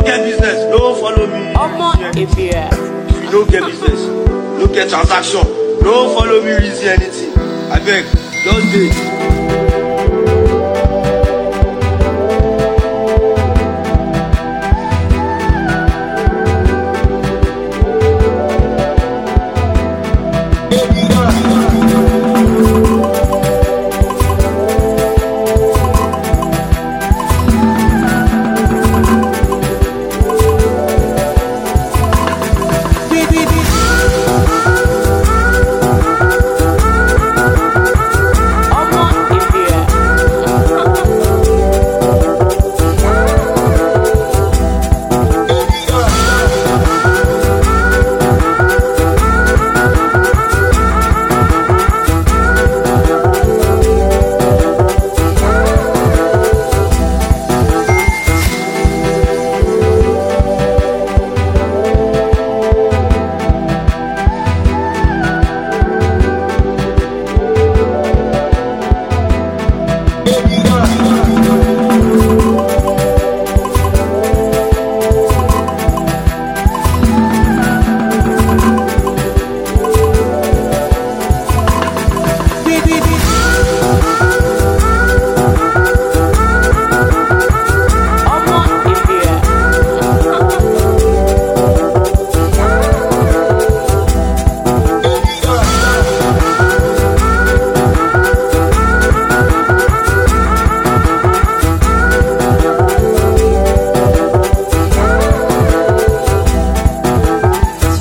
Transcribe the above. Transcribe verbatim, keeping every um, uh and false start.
get business, no follow me. Omo, if you If you no get business, no get transaction, no follow me reason anything. I beg, just dey.